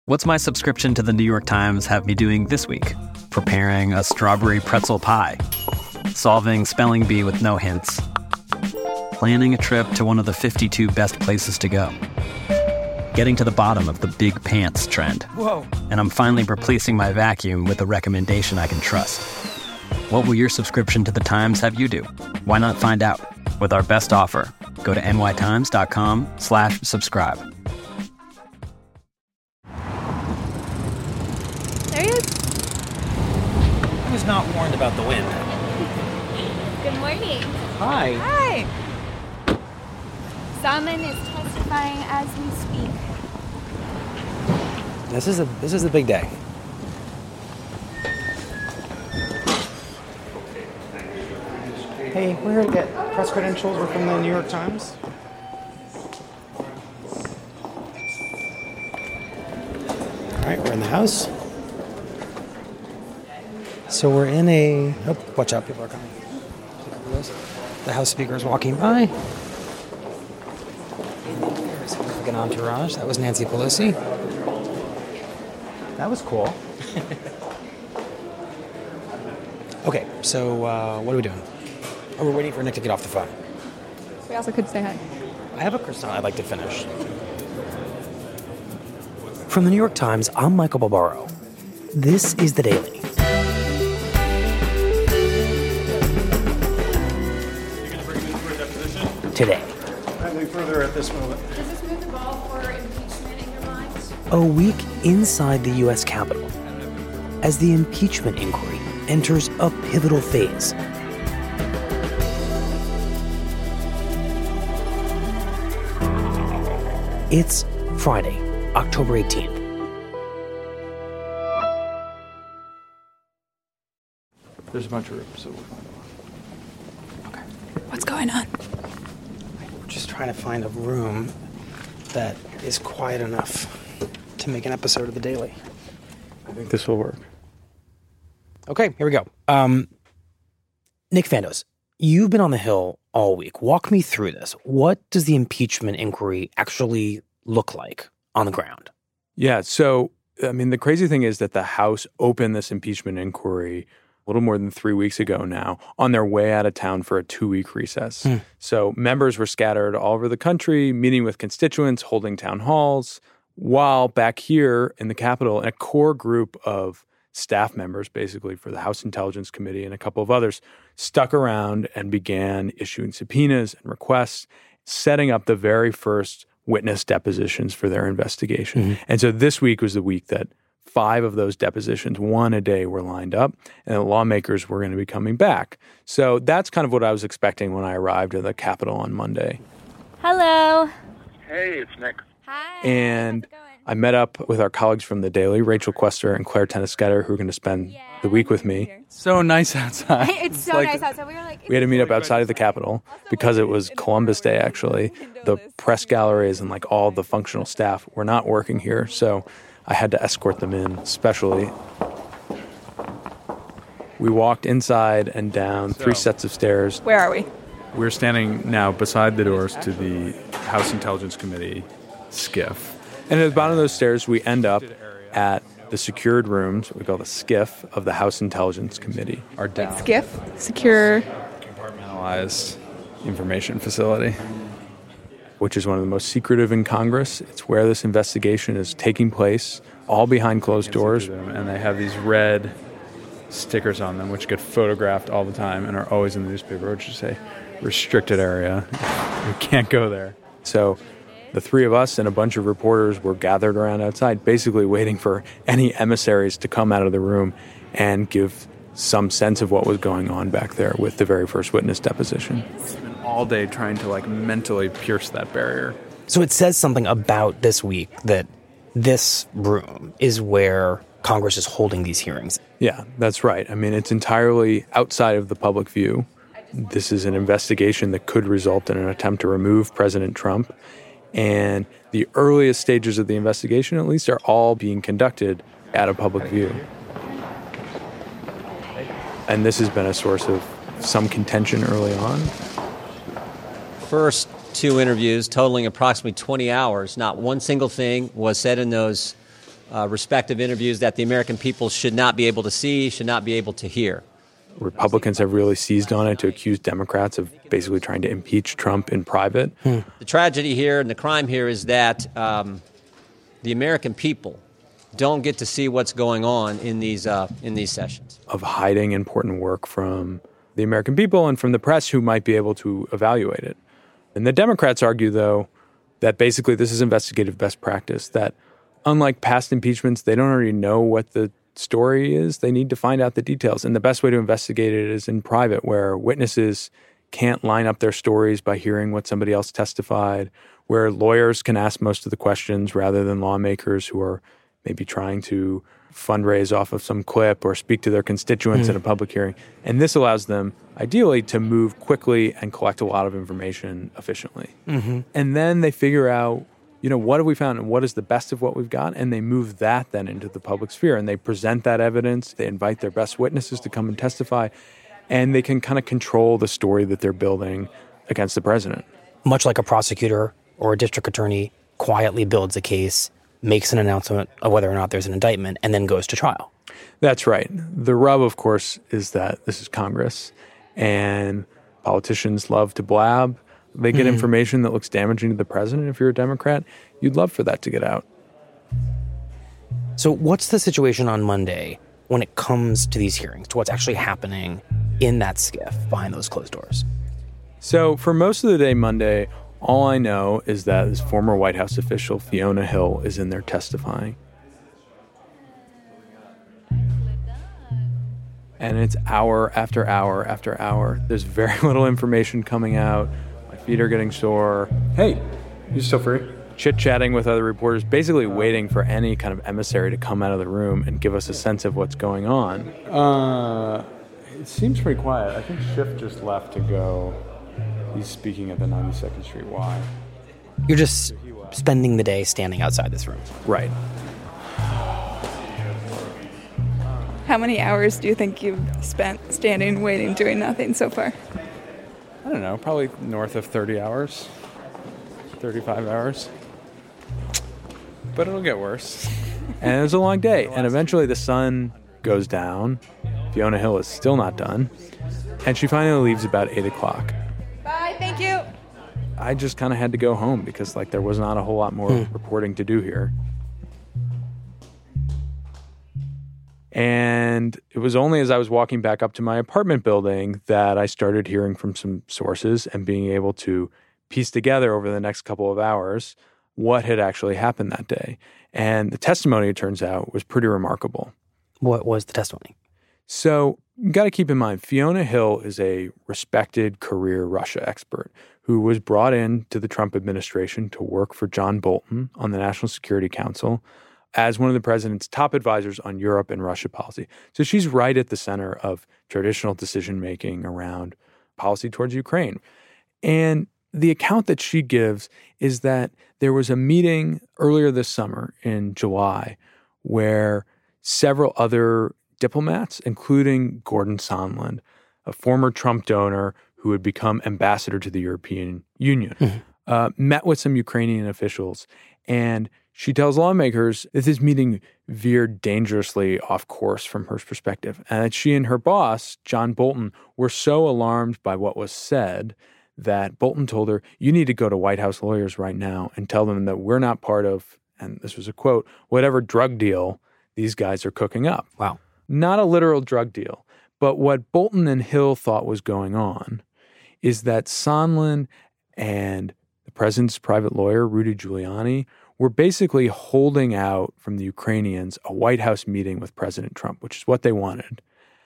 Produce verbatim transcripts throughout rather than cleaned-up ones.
What's my subscription to the New York Times have me doing this week? Preparing a strawberry pretzel pie. Solving spelling bee with no hints. Planning a trip to one of the fifty-two best places to go. Getting to the bottom of the big pants trend. Whoa. And I'm finally replacing my vacuum with a recommendation I can trust. What will your subscription to the Times have you do? Why not find out? With our best offer, go to nytimes.com slash subscribe. There he is. I was not warned about the wind. Good morning. Hi. Hi. Salmon is testifying as we speak. This is a this is a big day. Hey, we're here to get press credentials. We're from the New York Times. All right, we're in the house. So we're in a... Oh, watch out, people are coming. The House Speaker is walking by. There's a significant entourage. That was Nancy Pelosi. That was cool. Okay, so uh, what are we doing? Oh, we're waiting for Nick to get off the phone. We also could say hi. I have a croissant I'd like to finish. From the New York Times, I'm Michael Barbaro. This is The Daily. Today. Nothing further at this moment. Does this move the ball for impeachment in your minds? A week inside the U S Capitol, as the impeachment inquiry enters a pivotal phase. It's Friday, October eighteenth. There's a bunch of rooms, so we'll find one. Okay. What's going on? We're just trying to find a room that is quiet enough to make an episode of The Daily. I think this will work. Okay, here we go. Um, Nick Fandos, you've been on the Hill all week. Walk me through this. What does the impeachment inquiry actually look like on the ground? Yeah, so, I mean, the crazy thing is that the House opened this impeachment inquiry a little more than three weeks ago now on their way out of town for a two-week recess. Hmm. So members were scattered all over the country, meeting with constituents, holding town halls, while back here in the Capitol, a core group of staff members, basically for the House Intelligence Committee and a couple of others, stuck around and began issuing subpoenas and requests, setting up the very first witness depositions for their investigation. Mm-hmm. And so this week was the week that five of those depositions, one a day, were lined up, and the lawmakers were going to be coming back. So that's kind of what I was expecting when I arrived at the Capitol on Monday. Hello. Hey, it's Nick. Hi. And I met up with our colleagues from The Daily, Rachel Quester and Claire Tennisketter, who are going to spend yeah, the week with me. So nice outside. It's so like, nice outside. We were like, we had to meet up outside of the Capitol because it was Columbus Day, actually. The press galleries and like all the functional staff were not working here, so I had to escort them in specially. We walked inside and down three sets of stairs. Where are we? We're standing now beside the doors to the House Intelligence Committee skiff. And at the bottom of those stairs, we end up at the secured rooms, what we call the skiff of the House Intelligence Committee. Our down. Skiff? Secure. Compartmentalized information facility. Which is one of the most secretive in Congress. It's where this investigation is taking place, all behind closed doors. And they have these red stickers on them, which get photographed all the time and are always in the newspaper, which is a restricted area. You can't go there. So the three of us and a bunch of reporters were gathered around outside, basically waiting for any emissaries to come out of the room and give some sense of what was going on back there with the very first witness deposition. Spent all day trying to like mentally pierce that barrier. So it says something about this week that this room is where Congress is holding these hearings. Yeah, that's right. I mean, it's entirely outside of the public view. This is an investigation that could result in an attempt to remove President Trump. And the earliest stages of the investigation, at least, are all being conducted out of public view. And this has been a source of some contention early on. First two interviews totaling approximately twenty hours, not one single thing was said in those uh, respective interviews that the American people should not be able to see, should not be able to hear. Republicans have really seized on it to accuse Democrats of basically trying to impeach Trump in private. Hmm. The tragedy here and the crime here is that um, the American people don't get to see what's going on in these uh, in these sessions. Of hiding important work from the American people and from the press who might be able to evaluate it. And the Democrats argue, though, that basically this is investigative best practice, that unlike past impeachments, they don't already know what the story is. They need to find out the details. And the best way to investigate it is in private, where witnesses can't line up their stories by hearing what somebody else testified, where lawyers can ask most of the questions rather than lawmakers who are maybe trying to fundraise off of some clip or speak to their constituents mm. in a public hearing. And this allows them, ideally, to move quickly and collect a lot of information efficiently. Mm-hmm. And then they figure out, you know, what have we found and what is the best of what we've got? And they move that then into the public sphere. And they present that evidence. They invite their best witnesses to come and testify. And they can kind of control the story that they're building against the president. Much like a prosecutor or a district attorney quietly builds a case, makes an announcement of whether or not there's an indictment, and then goes to trial. That's right. The rub, of course, is that this is Congress, and politicians love to blab. They get mm. information that looks damaging to the president. If you're a Democrat, you'd love for that to get out. So what's the situation on Monday when it comes to these hearings, to what's actually happening in that skiff behind those closed doors? So for most of the day Monday, all I know is that this former White House official, Fiona Hill, is in there testifying. And it's hour after hour after hour. There's very little information coming out. My feet are getting sore. Hey, you still free? Chit-chatting with other reporters, basically waiting for any kind of emissary to come out of the room and give us a sense of what's going on. Uh, it seems pretty quiet. I think Schiff just left to go. He's speaking at the ninety-second Street Y. You're just spending the day standing outside this room. Right. How many hours do you think you've spent standing, waiting, doing nothing so far? I don't know, probably north of thirty hours, thirty-five hours. But it'll get worse. And it was a long day. And eventually the sun goes down. Fiona Hill is still not done. And she finally leaves about eight o'clock. Bye, thank you. I just kind of had to go home because, like, there was not a whole lot more hmm. reporting to do here. And it was only as I was walking back up to my apartment building that I started hearing from some sources and being able to piece together over the next couple of hours what had actually happened that day. And the testimony, it turns out, was pretty remarkable. What was the testimony? So you got to keep in mind, Fiona Hill is a respected career Russia expert who was brought in to the Trump administration to work for John Bolton on the National Security Council as one of the president's top advisors on Europe and Russia policy. So she's right at the center of traditional decision-making around policy towards Ukraine. And the account that she gives is that there was a meeting earlier this summer in July where several other diplomats, including Gordon Sondland, a former Trump donor who had become ambassador to the European Union, mm-hmm. uh, met with some Ukrainian officials. And she tells lawmakers that this meeting veered dangerously off course from her perspective, and that she and her boss, John Bolton, were so alarmed by what was said that Bolton told her, you need to go to White House lawyers right now and tell them that we're not part of, and this was a quote, whatever drug deal these guys are cooking up. Wow. Not a literal drug deal. But what Bolton and Hill thought was going on is that Sondland and the president's private lawyer, Rudy Giuliani, were basically holding out from the Ukrainians a White House meeting with President Trump, which is what they wanted,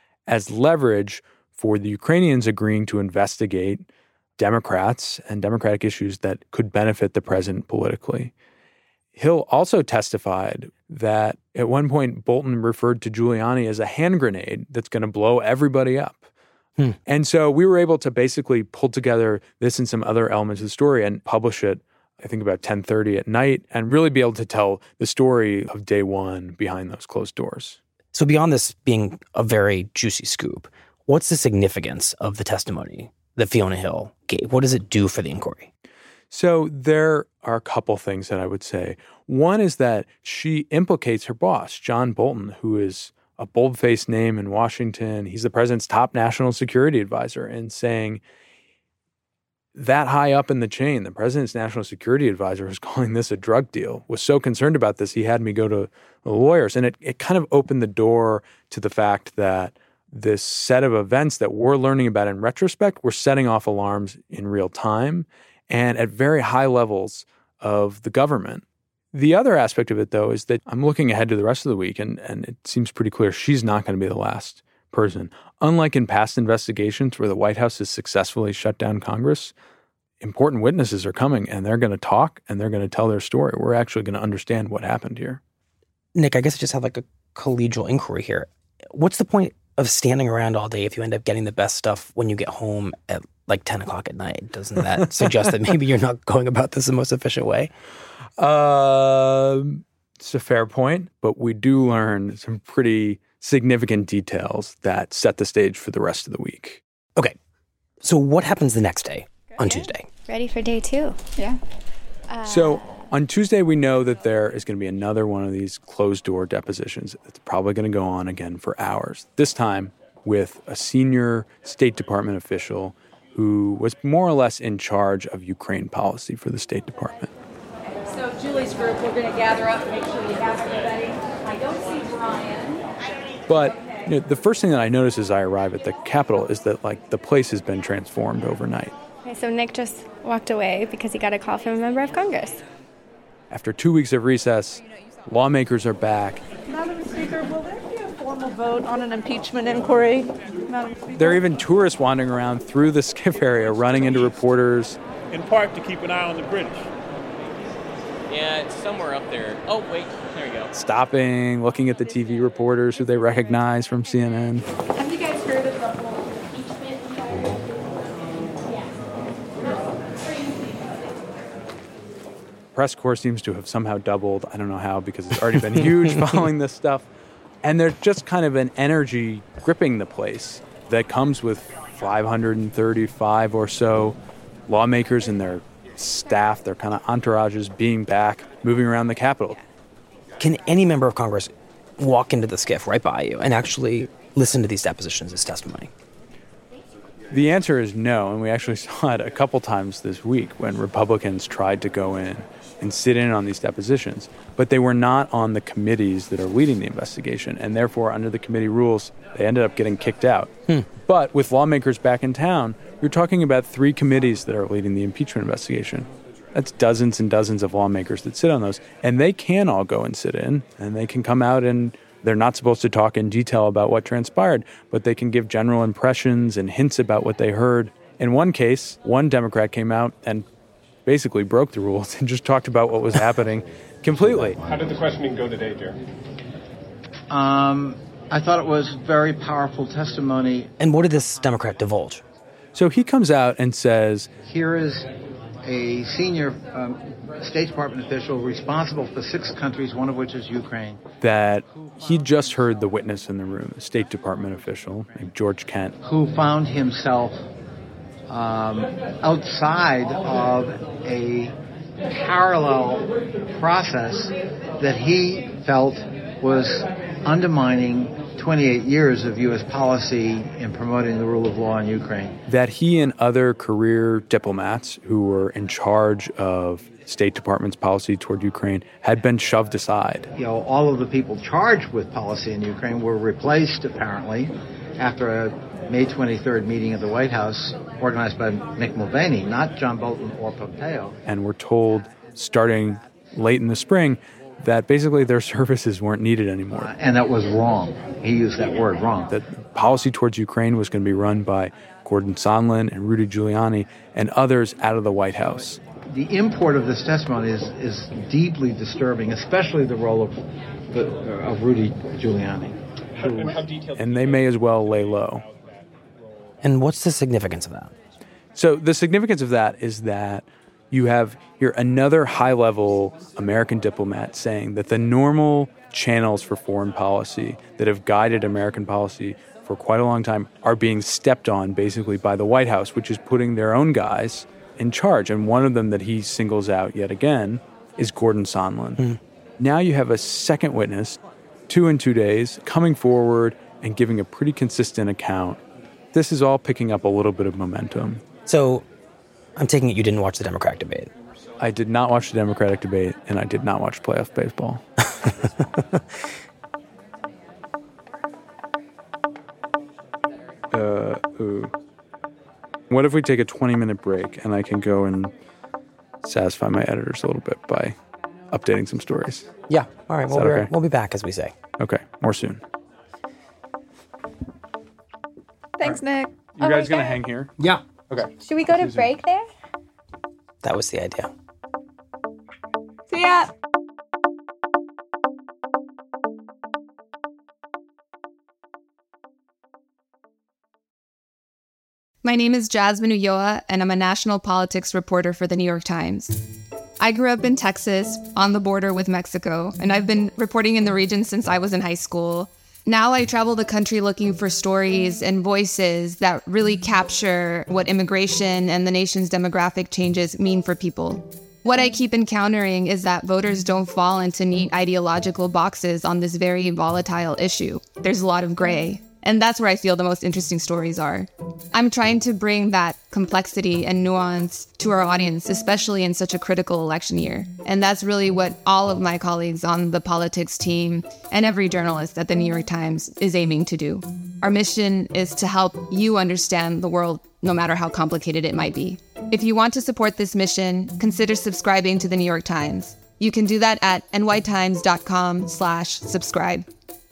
as leverage for the Ukrainians agreeing to investigate Democrats and Democratic issues that could benefit the president politically. Hill also testified that at one point Bolton referred to Giuliani as a hand grenade that's going to blow everybody up. Hmm. And so we were able to basically pull together this and some other elements of the story and publish it, I think, about ten thirty at night, and really be able to tell the story of day one behind those closed doors. So beyond this being a very juicy scoop, what's the significance of the testimony that Fiona Hill gave? What does it do for the inquiry? So there are a couple things that I would say. One is that she implicates her boss, John Bolton, who is a bold-faced name in Washington. He's the president's top national security advisor, and saying that high up in the chain, the president's national security advisor is calling this a drug deal, was so concerned about this, he had me go to the lawyers. And it, it kind of opened the door to the fact that this set of events that we're learning about in retrospect, we're setting off alarms in real time and at very high levels of the government. The other aspect of it, though, is that I'm looking ahead to the rest of the week, and, and it seems pretty clear she's not going to be the last person. Unlike in past investigations where the White House has successfully shut down Congress, important witnesses are coming, and they're going to talk, and they're going to tell their story. We're actually going to understand what happened here. Nick, I guess I just have like a collegial inquiry here. What's the point of standing around all day if you end up getting the best stuff when you get home at like ten o'clock at night? Doesn't that suggest that maybe you're not going about this the most efficient way? Uh, it's a fair point, but we do learn some pretty significant details that set the stage for the rest of the week. Okay, so what happens the next day on Tuesday? Ready for day two. Yeah. Uh, So on Tuesday, we know that there is going to be another one of these closed-door depositions. It's probably going to go on again for hours, this time with a senior State Department official who was more or less in charge of Ukraine policy for the State Department. So Julie's group, we're going to gather up and make sure we have everybody. I don't see Brian. But you know, the first thing that I notice as I arrive at the Capitol is that like the place has been transformed overnight. Okay, so Nick just walked away because he got a call from a member of Congress. After two weeks of recess, lawmakers are back. Madam Speaker, will there be a formal vote on an impeachment inquiry? Madam Speaker? There are even tourists wandering around through the skiff area, running into reporters. In part to keep an eye on the British. Yeah, it's somewhere up there. Oh, wait, there you go. Stopping, looking at the T V reporters who they recognize from C N N. Have you guys heard of the whole impeachment inquiry? Press corps seems to have somehow doubled. I don't know how, because it's already been huge following this stuff. And there's just kind of an energy gripping the place that comes with five hundred thirty-five or so lawmakers and their staff, their kind of entourages being back, moving around the Capitol. Can any member of Congress walk into the skiff right by you and actually listen to these depositions as testimony? The answer is no, and we actually saw it a couple times this week when Republicans tried to go in and sit in on these depositions, but they were not on the committees that are leading the investigation, and therefore, under the committee rules, they ended up getting kicked out. Hmm. But with lawmakers back in town, you're talking about three committees that are leading the impeachment investigation. That's dozens and dozens of lawmakers that sit on those, and they can all go and sit in, and they can come out and they're not supposed to talk in detail about what transpired, but they can give general impressions and hints about what they heard. In one case, one Democrat came out and basically broke the rules and just talked about what was happening completely. How did the questioning go today, dear? Um, I thought it was very powerful testimony. And what did this Democrat divulge? So he comes out and says, here is a senior um, State Department official responsible for six countries, one of which is Ukraine. That he just heard the witness in the room, a State Department official named George Kent. Who found himself um, outside of a parallel process that he felt was undermining twenty-eight years of U S policy in promoting the rule of law in Ukraine. That he and other career diplomats who were in charge of State Department's policy toward Ukraine had been shoved aside. You know, all of the people charged with policy in Ukraine were replaced, apparently, after a May twenty-third meeting at the White House organized by Mick Mulvaney, not John Bolton or Pompeo. And we're told, starting late in the spring, that basically their services weren't needed anymore. Uh, and that was wrong. He used that word, wrong. That policy towards Ukraine was going to be run by Gordon Sondland and Rudy Giuliani and others out of the White House. The import of this testimony is, is deeply disturbing, especially the role of, the, of Rudy Giuliani. Who, and they may as well lay low. And what's the significance of that? So the significance of that is that you have here another high-level American diplomat saying that the normal channels for foreign policy that have guided American policy for quite a long time are being stepped on basically by the White House, which is putting their own guys in charge. And one of them that he singles out yet again is Gordon Sondland. Mm. Now you have a second witness, two in two days, coming forward and giving a pretty consistent account. This is all picking up a little bit of momentum. So I'm taking it you didn't watch the Democratic debate. I did not watch the Democratic debate, and I did not watch playoff baseball. uh, ooh. What if we take a twenty-minute break and I can go and satisfy my editors a little bit by updating some stories? Yeah. All right. We'll be, okay? we'll be back, as we say. Okay. More soon. Thanks, right. Nick. You Oh, guys my going to God. hang here? Yeah. Okay. Should we go to break there? That was the idea. See ya. My name is Jasmine Ulloa, and I'm a national politics reporter for the New York Times. I grew up in Texas, on the border with Mexico, and I've been reporting in the region since I was in high school. Now I travel the country looking for stories and voices that really capture what immigration and the nation's demographic changes mean for people. What I keep encountering is that voters don't fall into neat ideological boxes on this very volatile issue. There's a lot of gray. And that's where I feel the most interesting stories are. I'm trying to bring that complexity and nuance to our audience, especially in such a critical election year. And that's really what all of my colleagues on the politics team and every journalist at the New York Times is aiming to do. Our mission is to help you understand the world, no matter how complicated it might be. If you want to support this mission, consider subscribing to the New York Times. You can do that at nytimes.com slash subscribe.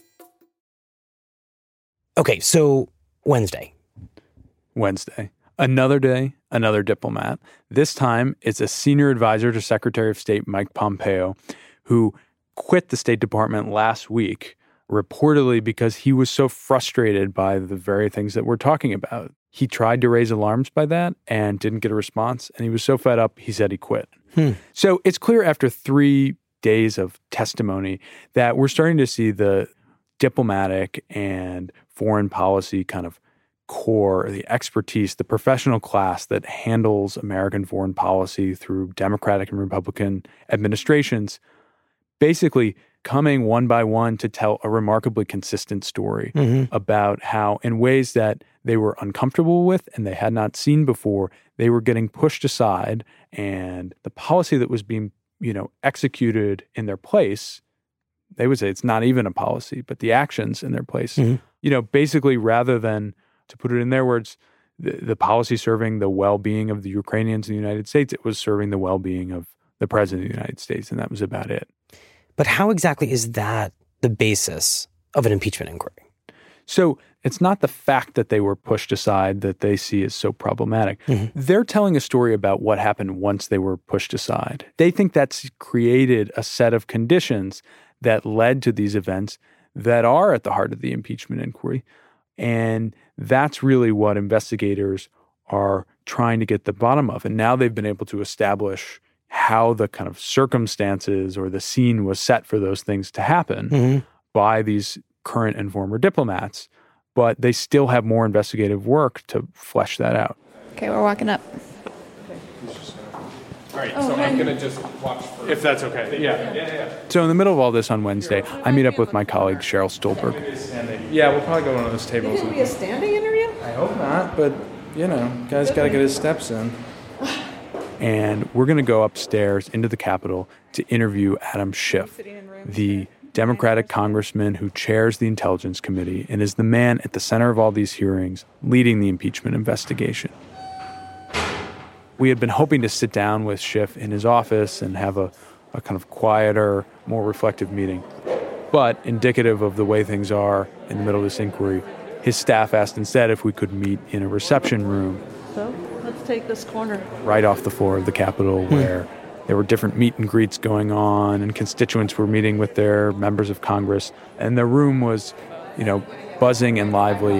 Okay, so Wednesday. Wednesday. Another day, another diplomat. This time, it's a senior advisor to Secretary of State Mike Pompeo, who quit the State Department last week, reportedly because he was so frustrated by the very things that we're talking about. He tried to raise alarms by that and didn't get a response, and he was so fed up, he said he quit. Hmm. So it's clear after three days of testimony that we're starting to see the diplomatic and foreign policy kind of core, the expertise, the professional class that handles American foreign policy through Democratic and Republican administrations, basically coming one by one to tell a remarkably consistent story mm-hmm. about how, in ways that they were uncomfortable with and they had not seen before, they were getting pushed aside, and the policy that was being, you know, executed in their place, they would say it's not even a policy, but the actions in their place, mm-hmm. you know, basically rather than, to put it in their words, the, the policy serving the well-being of the Ukrainians in the United States, it was serving the well-being of the president of the United States, and that was about it. But how exactly is that the basis of an impeachment inquiry? So it's not the fact that they were pushed aside that they see as so problematic. Mm-hmm. They're telling a story about what happened once they were pushed aside. They think that's created a set of conditions that led to these events that are at the heart of the impeachment inquiry. And that's really what investigators are trying to get the bottom of. And now they've been able to establish how the kind of circumstances or the scene was set for those things to happen mm-hmm. by these current and former diplomats. But they still have more investigative work to flesh that out. Okay, we're walking up. All right, oh, so I'm going to just watch for... If that's okay. Yeah. yeah, yeah. So in the middle of all this on Wednesday, I meet up with my colleague, Cheryl Stolberg. Yeah, we'll probably go to one of those tables. Is it going to be a standing interview? I hope not, but, you know, guy's got to get his steps in. And we're going to go upstairs into the Capitol to interview Adam Schiff, the Democratic congressman who chairs the Intelligence Committee and is the man at the center of all these hearings leading the impeachment investigation. We had been hoping to sit down with Schiff in his office and have a, a kind of quieter, more reflective meeting. But indicative of the way things are in the middle of this inquiry, his staff asked instead if we could meet in a reception room. So let's take this corner. Right off the floor of the Capitol where hmm. there were different meet and greets going on and constituents were meeting with their members of Congress. And the room was, you know, buzzing and lively.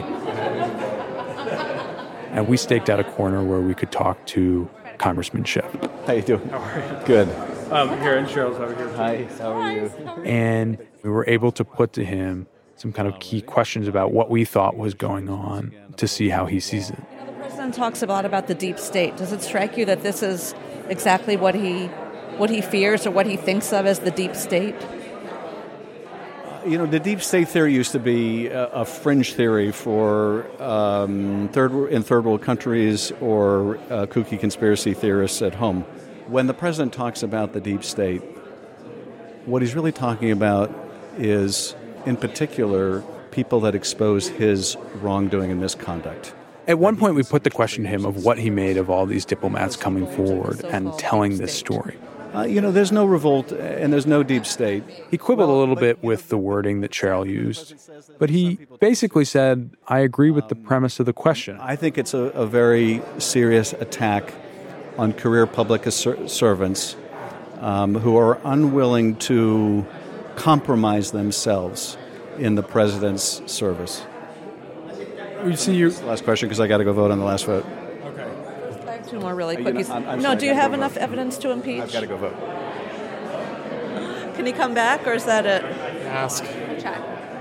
And we staked out a corner where we could talk to Congressman Schiff. How you doing? How are you? Good. Um, here, and Cheryl's over here. Hi, how are you? And we were able to put to him some kind of key questions about what we thought was going on to see how he sees it. You know, the president talks a lot about the deep state. Does it strike you that this is exactly what he what he fears or what he thinks of as the deep state? You know, the deep state theory used to be a, a fringe theory for um, third in third world countries or uh, kooky conspiracy theorists at home. When the president talks about the deep state, what he's really talking about is, in particular, people that expose his wrongdoing and misconduct. At one point, we put the question to him of what he made of all these diplomats coming forward and telling this story. Uh, you know, there's no revolt and there's no deep state. He quibbled a little bit with the wording that Cheryl used, but he basically said, I agree with the premise of the question. I think it's a, a very serious attack on career public ser- servants um, who are unwilling to compromise themselves in the president's service. We see you. Last question, because I got to go vote on the last vote. I have two more really Uh, you quick. know, I'm- I'm no, sorry, do I you gotta have go enough vote. evidence to impeach? I've got to go vote. Can he come back, or is that it? Ask. Check.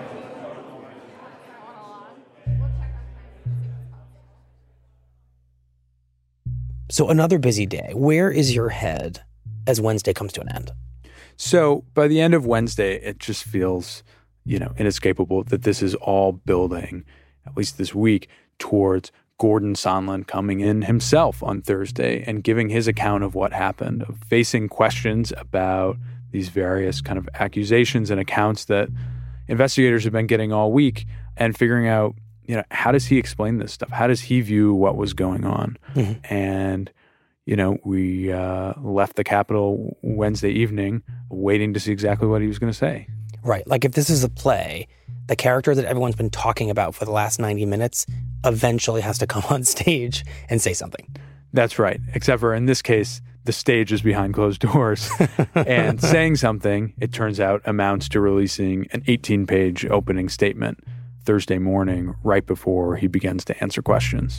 So another busy day. Where is your head as Wednesday comes to an end? So by the end of Wednesday, it just feels, you know, inescapable that this is all building, at least this week, towards Gordon Sondland coming in himself on Thursday and giving his account of what happened, of facing questions about these various kind of accusations and accounts that investigators have been getting all week, and figuring out, you know, how does he explain this stuff? How does he view what was going on? Mm-hmm. And, you know, we uh, left the Capitol Wednesday evening waiting to see exactly what he was going to say. Right. Like if this is a play, the character that everyone's been talking about for the last ninety minutes eventually has to come on stage and say something. That's right. Except for in this case, the stage is behind closed doors. And saying something, it turns out, amounts to releasing an eighteen-page opening statement Thursday morning, right before he begins to answer questions.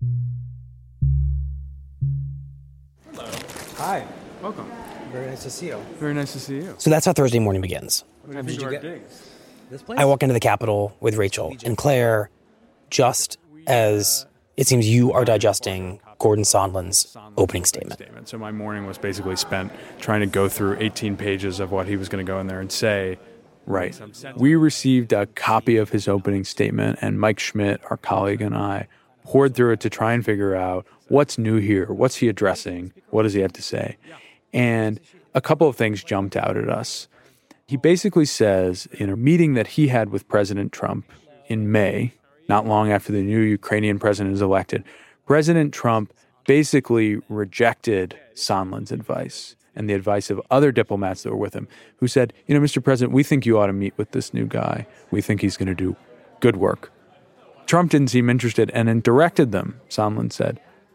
Hello. Hi. Welcome. Very nice to see you. Very nice to see you. So that's how Thursday morning begins. What did you get? This place? I walk into the Capitol with Rachel and Claire just as it seems you are digesting Gordon Sondland's opening statement. So my morning was basically spent trying to go through eighteen pages of what he was going to go in there and say. Right. We received a copy of his opening statement, and Mike Schmidt, our colleague, and I poured through it to try and figure out what's new here, what's he addressing, what does he have to say. And a couple of things jumped out at us. He basically says in a meeting that he had with President Trump in May, not long after the new Ukrainian president is elected, President Trump basically rejected Sondland's advice and the advice of other diplomats that were with him, who said, you know, Mister President, we think you ought to meet with this new guy. We think he's going to do good work. Trump didn't seem interested and then directed them, Sondland said,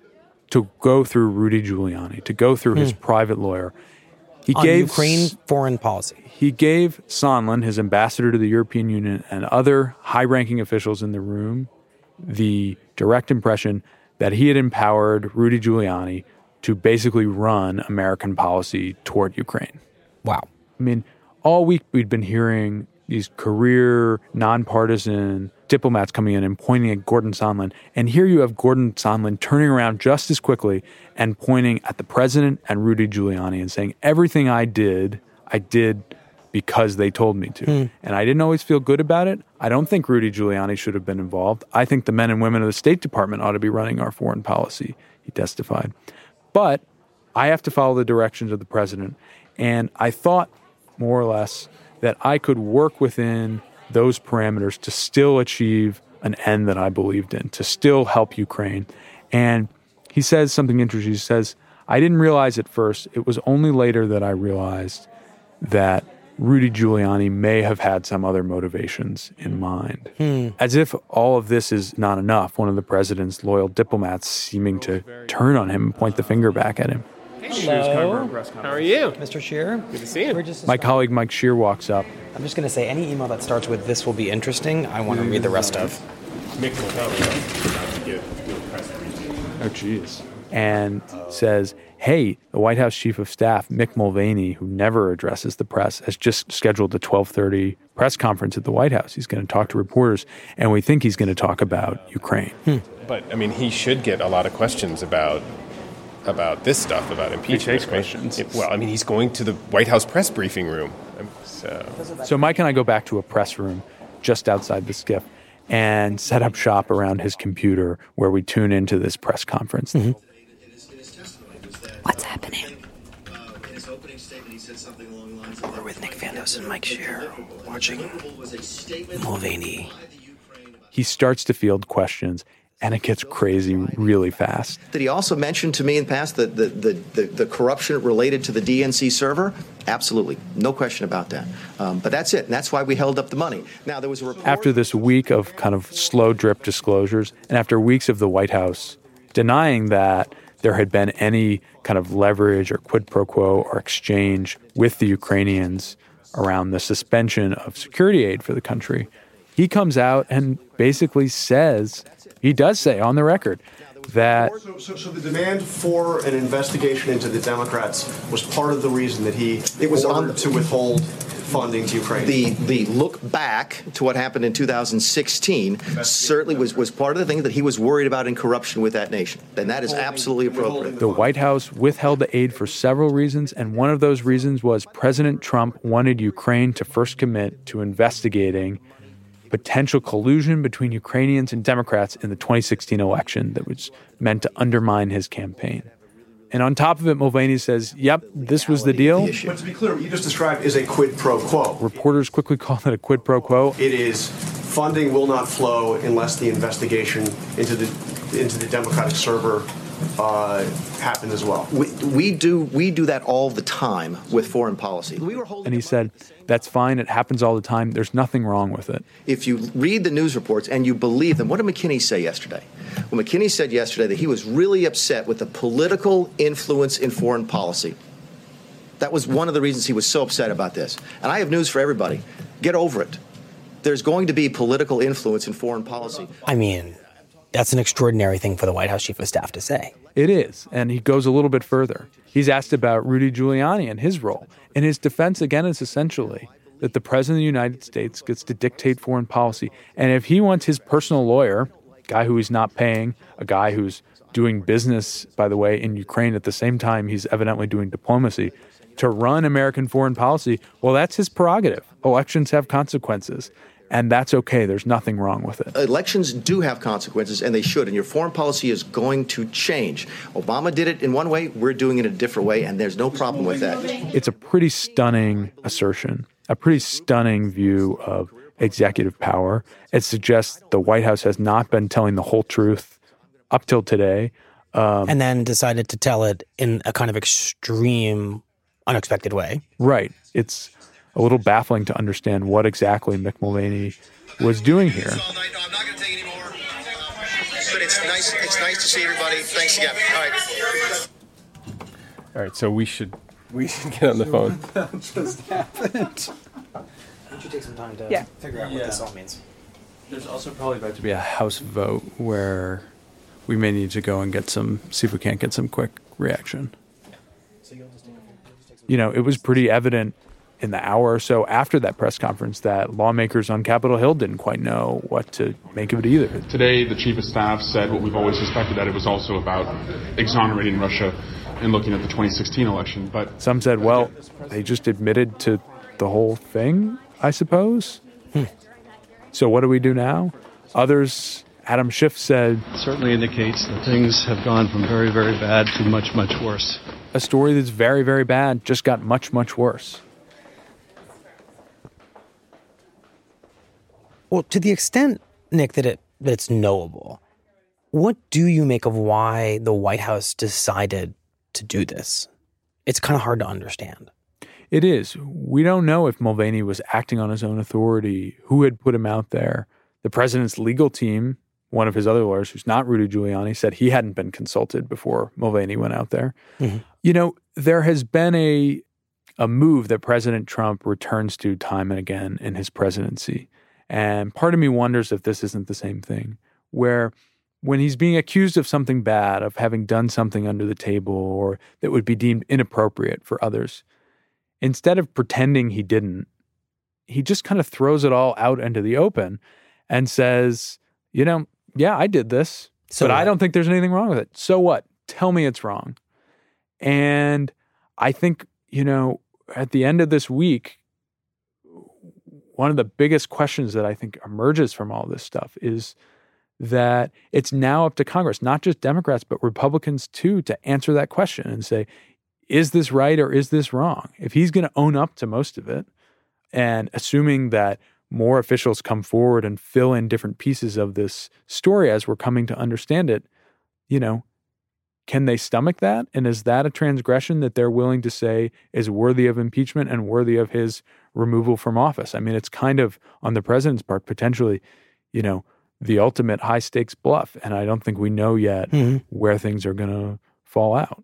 to go through Rudy Giuliani, to go through hmm. his private lawyer. He On gave Ukraine foreign policy. He gave Sondland, his ambassador to the European Union, and other high-ranking officials in the room the direct impression that he had empowered Rudy Giuliani to basically run American policy toward Ukraine. Wow. I mean, all week we'd been hearing these career, nonpartisan diplomats coming in and pointing at Gordon Sondland. And here you have Gordon Sondland turning around just as quickly and pointing at the president and Rudy Giuliani and saying, everything I did, I did because they told me to. Hmm. And I didn't always feel good about it. I don't think Rudy Giuliani should have been involved. I think the men and women of the State Department ought to be running our foreign policy, he testified. But I have to follow the directions of the president. And I thought, more or less, that I could work within those parameters to still achieve an end that I believed in, to still help Ukraine. And he says something interesting. He says, I didn't realize at first. It was only later that I realized that Rudy Giuliani may have had some other motivations in mind. Hmm. As if all of this is not enough, one of the president's loyal diplomats seeming to turn on him and point the finger back at him. Hello. How are you? Mister Scheer? Good to see you. My colleague Mike Scheer walks up. I'm just going to say, any email that starts with "this will be interesting," I want to read the rest of. Mick Mulvaney about to give a press briefing. Oh, geez. And says, hey, the White House Chief of Staff, Mick Mulvaney, who never addresses the press, has just scheduled a twelve thirty press conference at the White House. He's going to talk to reporters, and we think he's going to talk about Ukraine. Hmm. But, I mean, he should get a lot of questions about about this stuff, about impeachment. He takes right? questions. It- well, I mean, he's going to the White House press briefing room. So, So Mike and I go back to a press room just outside the skiff and set up shop around his computer where we tune into this press conference. Mm-hmm. What's happening? We're with Nick Fandos and Mike Scheer watching Mulvaney. He starts to field questions, and it gets crazy really fast. Did he also mention to me in the past the, the, the, the, the corruption related to the D N C server? Absolutely. No question about that. Um, but that's it. And that's why we held up the money. Now, there was a report. After this week of kind of slow drip disclosures, and after weeks of the White House denying that there had been any kind of leverage or quid pro quo or exchange with the Ukrainians around the suspension of security aid for the country, he comes out and basically says, he does say on the record, that So, so, so the demand for an investigation into the Democrats was part of the reason that he It was ordered on- to withhold funding to Ukraine. The the look back to what happened in two thousand sixteen certainly was, was part of the thing that he was worried about in corruption with that nation. And that is absolutely appropriate. the White House withheld the aid for several reasons, and one of those reasons was President Trump wanted Ukraine to first commit to investigating potential collusion between Ukrainians and Democrats in the twenty sixteen election that was meant to undermine his campaign. And on top of it, Mulvaney says, yep, this was the deal. But to be clear, what you just described is a quid pro quo. Reporters quickly call it a quid pro quo. It is funding will not flow unless the investigation into the into the Democratic server uh, happened as well. We, we do we do that all the time with foreign policy. We were holding And he said, that's fine. It happens all the time. There's nothing wrong with it. If you read the news reports and you believe them, what did McKinney say yesterday? Well, McKinney said yesterday that he was really upset with the political influence in foreign policy. That was one of the reasons he was so upset about this. And I have news for everybody. Get over it. There's going to be political influence in foreign policy. I mean, that's an extraordinary thing for the White House Chief of Staff to say. It is. And he goes a little bit further. He's asked about Rudy Giuliani and his role. And his defense, again, is essentially that the President of the United States gets to dictate foreign policy. And if he wants his personal lawyer, a guy who he's not paying, a guy who's doing business, by the way, in Ukraine at the same time he's evidently doing diplomacy, to run American foreign policy, well, that's his prerogative. Elections have consequences. And that's okay. There's nothing wrong with it. Elections do have consequences, and they should. And your foreign policy is going to change. Obama did it in one way. We're doing it a different way, and there's no problem with that. It's a pretty stunning assertion, a pretty stunning view of executive power. It suggests the White House has not been telling the whole truth up till today. Um, and then decided to tell it in a kind of extreme, unexpected way. Right. It's a little baffling to understand what exactly Mick Mulvaney was doing here. But it's nice, it's nice to see everybody. Thanks again. All right. all right, so we should we should get on the phone. That just happened. Would you take some time to Yeah. figure out what this all means? There's also probably about to be a House vote where we may need to go and get some, see if we can't get some quick reaction. You know, it was pretty evident in the hour or so after that press conference that lawmakers on Capitol Hill didn't quite know what to make of it either. Today, the chief of staff said what we've always suspected, that it was also about exonerating Russia and looking at the twenty sixteen election. But some said, well, they just admitted to the whole thing, I suppose. Hmm. So what do we do now? Others, Adam Schiff said, certainly indicates that things have gone from very, very bad to much, much worse. A story that's very, very bad just got much, much worse. Well, to the extent, Nick, that it that it's knowable, what do you make of why the White House decided to do this? It's kind of hard to understand. It is. We don't know if Mulvaney was acting on his own authority, who had put him out there. The president's legal team, one of his other lawyers, who's not Rudy Giuliani, said he hadn't been consulted before Mulvaney went out there. Mm-hmm. You know, there has been a a move that President Trump returns to time and again in his presidency. And part of me wonders if this isn't the same thing, where when he's being accused of something bad, of having done something under the table or that would be deemed inappropriate for others, instead of pretending he didn't, he just kind of throws it all out into the open and says, you know, yeah, I did this, so but what? I don't think there's anything wrong with it. So what? Tell me it's wrong. And I think, you know, at the end of this week, one of the biggest questions that I think emerges from all this stuff is that it's now up to Congress, not just Democrats, but Republicans too, to answer that question and say, is this right or is this wrong? If he's going to own up to most of it, and assuming that more officials come forward and fill in different pieces of this story as we're coming to understand it, you know, can they stomach that? And is that a transgression that they're willing to say is worthy of impeachment and worthy of his removal from office? I mean, it's kind of, on the president's part, potentially, you know, the ultimate high-stakes bluff. And I don't think we know yet mm-hmm. where things are going to fall out.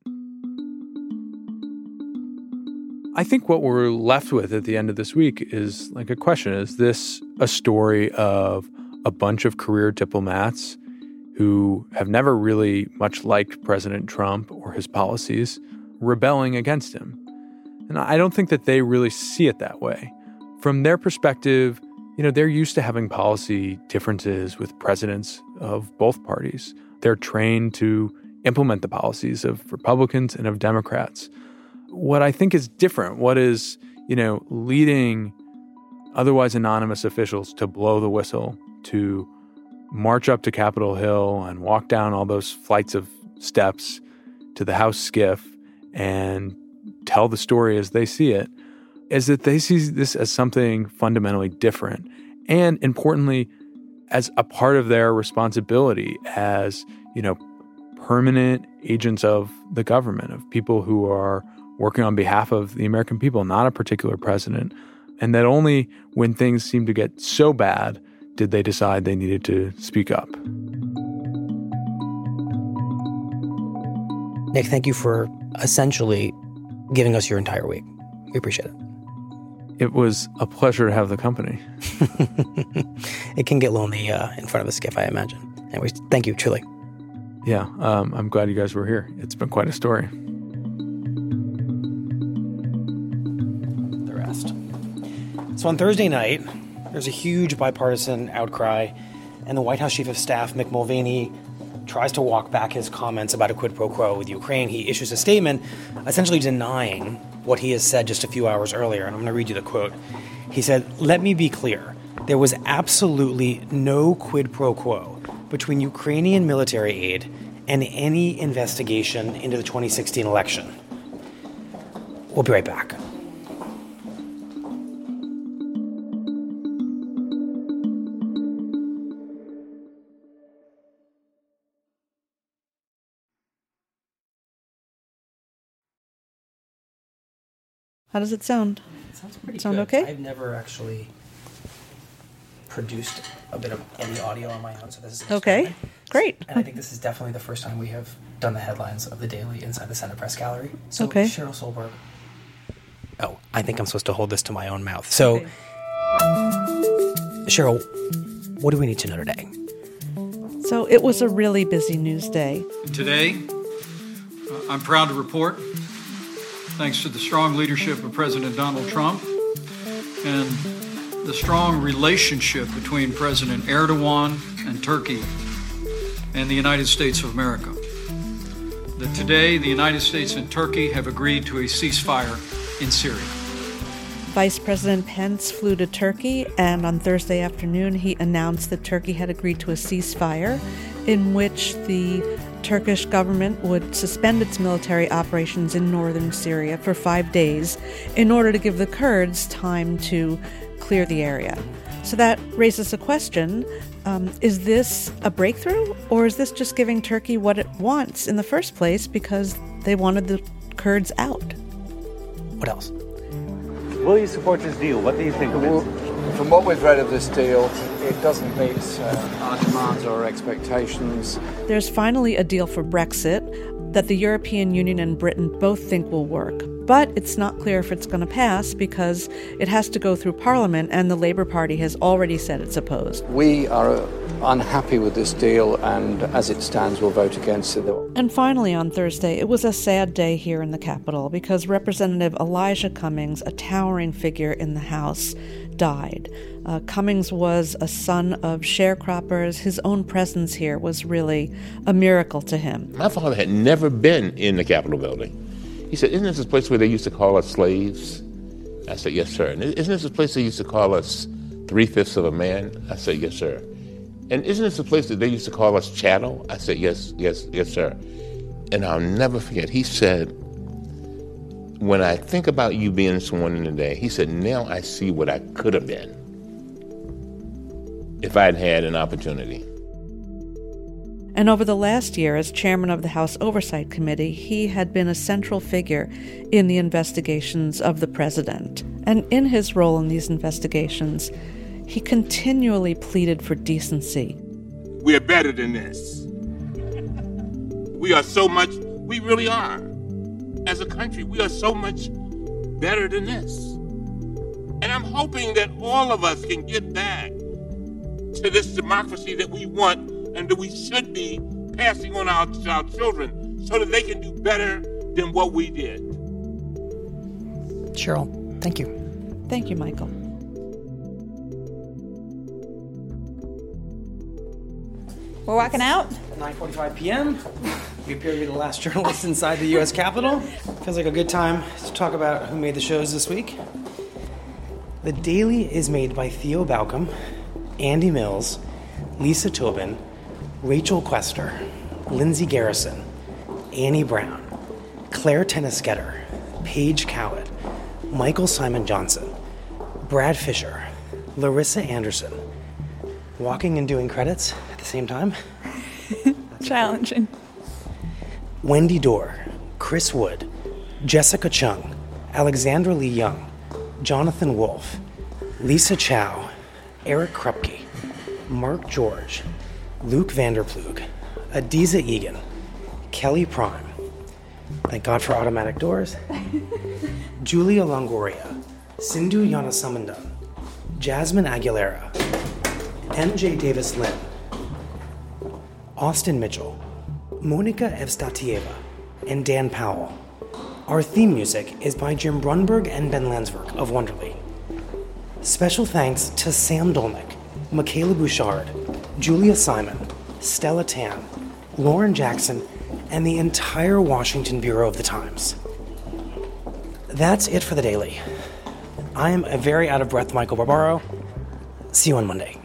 I think what we're left with at the end of this week is like a question. Is this a story of a bunch of career diplomats who have never really much liked President Trump or his policies rebelling against him? And I don't think that they really see it that way. From their perspective, you know, they're used to having policy differences with presidents of both parties. They're trained to implement the policies of Republicans and of Democrats. What I think is different, what is, you know, leading otherwise anonymous officials to blow the whistle, to march up to Capitol Hill and walk down all those flights of steps to the House skiff and tell the story as they see it, is that they see this as something fundamentally different. And importantly, as a part of their responsibility as, you know, permanent agents of the government, of people who are working on behalf of the American people, not a particular president. And that only when things seemed to get so bad did they decide they needed to speak up. Nick, thank you for essentially giving us your entire week. We appreciate it. It was a pleasure to have the company. It can get lonely uh, in front of a skiff, I imagine. Anyways, thank you, truly. Yeah, um, I'm glad you guys were here. It's been quite a story. The rest. So on Thursday night, there's a huge bipartisan outcry, and the White House Chief of Staff, Mick Mulvaney, tries to walk back his comments about a quid pro quo with Ukraine. He issues a statement essentially denying what he has said just a few hours earlier, and I'm going to read you the quote. He said, "Let me be clear. There was absolutely no quid pro quo between Ukrainian military aid and any investigation into the twenty sixteen election." We'll be right back. How does it sound? It sounds pretty sound good. okay? I've never actually produced a bit of any audio on my own, so this is an okay. experiment. Great. And I think this is definitely the first time we have done the headlines of the Daily inside the Senate Press Gallery. So okay. Cheryl Solberg. Oh, I think I'm supposed to hold this to my own mouth. So, okay. Cheryl, what do we need to know today? So it was a really busy news day. Today, uh, I'm proud to report, thanks to the strong leadership of President Donald Trump and the strong relationship between President Erdogan and Turkey and the United States of America, that today the United States and Turkey have agreed to a ceasefire in Syria. Vice President Pence flew to Turkey, and on Thursday afternoon he announced that Turkey had agreed to a ceasefire in which the Turkish government would suspend its military operations in northern Syria for five days in order to give the Kurds time to clear the area. So that raises a question. Um, is this a breakthrough, or is this just giving Turkey what it wants in the first place because they wanted the Kurds out? What else? Will you support this deal? What do you think of it? From what we've read of this deal, it doesn't meet uh, our demands or expectations. There's finally a deal for Brexit that the European Union and Britain both think will work. But it's not clear if it's going to pass because it has to go through Parliament, and the Labour Party has already said it's opposed. We are unhappy with this deal, and as it stands, we'll vote against it. And finally, on Thursday, it was a sad day here in the Capitol because Representative Elijah Cummings, a towering figure in the House, died. Uh, Cummings was a son of sharecroppers. His own presence here was really a miracle to him. My father had never been in the Capitol building. He said, isn't this a place where they used to call us slaves? I said, yes, sir. And isn't this a place they used to call us three-fifths of a man? I said, yes, sir. And isn't this a place that they used to call us chattel? I said, yes, yes, yes, sir. And I'll never forget, he said, when I think about you being someone in the day, he said, now I see what I could have been if I'd had an opportunity. And over the last year, as chairman of the House Oversight Committee, he had been a central figure in the investigations of the president. And in his role in these investigations, he continually pleaded for decency. We are better than this. We are so much, we really are. As a country, we are so much better than this. And I'm hoping that all of us can get back to this democracy that we want and that we should be passing on our, to our children so that they can do better than what we did. Cheryl, thank you. Thank you, Michael. We're walking out? nine forty-five p.m. We appear to be the last journalists inside the U S Capitol. Feels like a good time to talk about who made the shows this week. The Daily is made by Theo Balcom, Andy Mills, Lisa Tobin, Rachel Quester, Lindsay Garrison, Annie Brown, Claire Tennisgetter, Paige Cowett, Michael Simon Johnson, Brad Fisher, Larissa Anderson. Walking and doing credits at the same time? Challenging. Wendy Dorr, Chris Wood, Jessica Chung, Alexandra Lee Young, Jonathan Wolfe, Lisa Chow, Eric Krupke, Mark George, Luke Vanderplug, Adiza Egan, Kelly Prime, thank God for automatic doors, Julia Longoria, Sindhu Yanasamandan, Jasmine Aguilera, M J Davis Lynn, Austin Mitchell, Monica Evstatieva, and Dan Powell. Our theme music is by Jim Brunberg and Ben Landsberg of Wonderly. Special thanks to Sam Dolnick, Michaela Bouchard, Julia Simon, Stella Tan, Lauren Jackson, and the entire Washington Bureau of the Times. That's it for the Daily. I am a very out-of-breath Michael Barbaro. See you on Monday.